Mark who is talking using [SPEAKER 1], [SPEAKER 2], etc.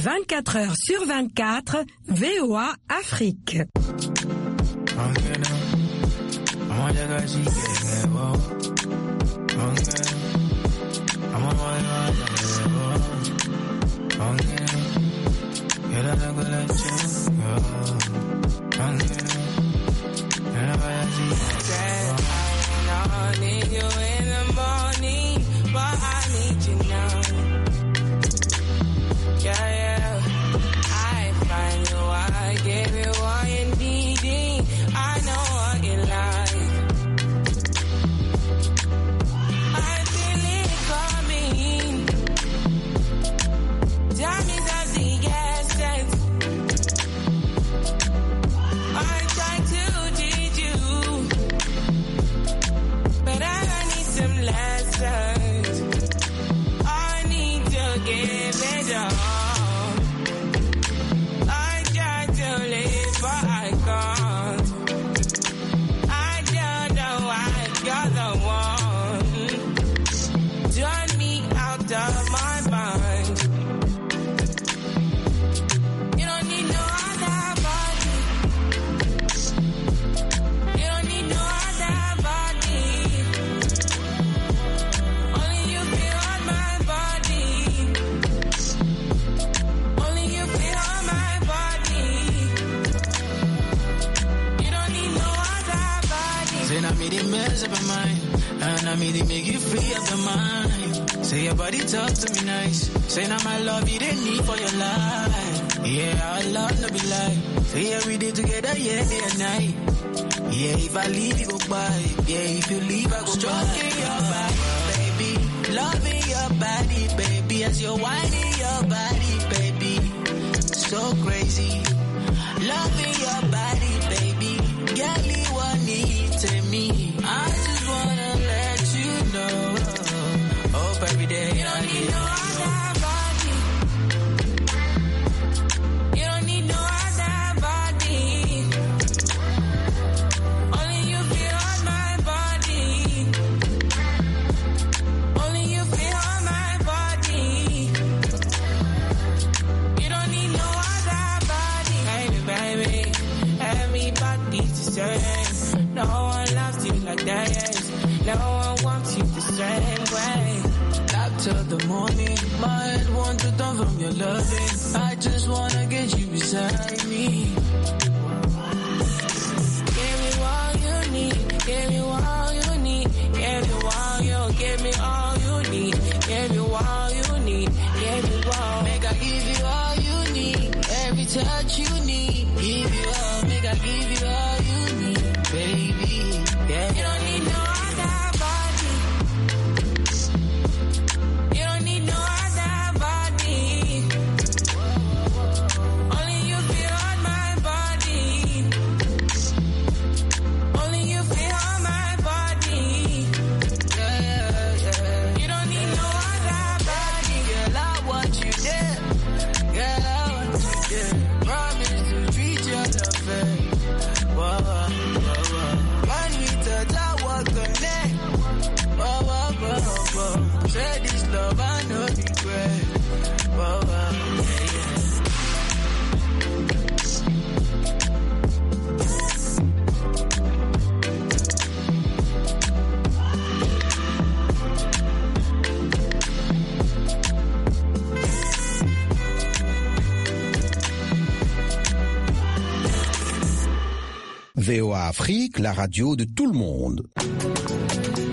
[SPEAKER 1] 24 heures sur 24, VOA Afrique.
[SPEAKER 2] I need you in the morning, but I need you now. Yeah, yeah. I find you, I give you what you need. I know what you like. I feel it coming. Time is of the essence. I try to teach you, but I need some lessons. I need to give it all. I try to live, but I can't. I don't know why you're the one. Turn me out of my mind. You don't need no other body. You don't need no other body. Only you feel on my body. Only you feel on my body. You don't need no other body.
[SPEAKER 3] Say I made it mess up my mind, and I made it make you free of the mind. Say your body talk to me nice. Say now my love you didn't need for your life. Yeah, our love no be lie. Say every day together, yeah, day and night. Yeah, if I leave you go by. Yeah, if you leave I go stroking your body, baby. Loving your body, baby. As you're whining your body, baby. So crazy. Loving your body, baby. Girl, you want need to me. I just wanna let you know. Hope every day
[SPEAKER 2] You don't need no other body. You don't need no other body. Only you feel on my body. Only you feel on my body. You don't need no other body. Baby, baby, everybody's the same. No one loves you like that. No one wants you the same way.
[SPEAKER 3] Up till the morning, my head wants to turn from your loving. I just wanna get you beside me.
[SPEAKER 2] Give me all you need. Give me all you need. Give me all you. Give me all you need. Give me all you need. Give me all.
[SPEAKER 3] Make I give you all you need. Every touch you need. Give you all. Make I give you all you need, baby. Yeah.
[SPEAKER 2] You don't need no other body. You don't need no other body. Only you feel on my body. Only you feel on my body.
[SPEAKER 3] Yeah, yeah, yeah.
[SPEAKER 2] You don't need no other body.
[SPEAKER 3] Girl, I want you there. Girl, I want you there. Promise to treat you the fair. Whoa, whoa, whoa. When we touch, I walk the neck. Whoa, whoa, whoa, whoa. Say this love, I know regret. Whoa, whoa, yeah, yeah.
[SPEAKER 4] VOA Afrique, la radio de tout le monde.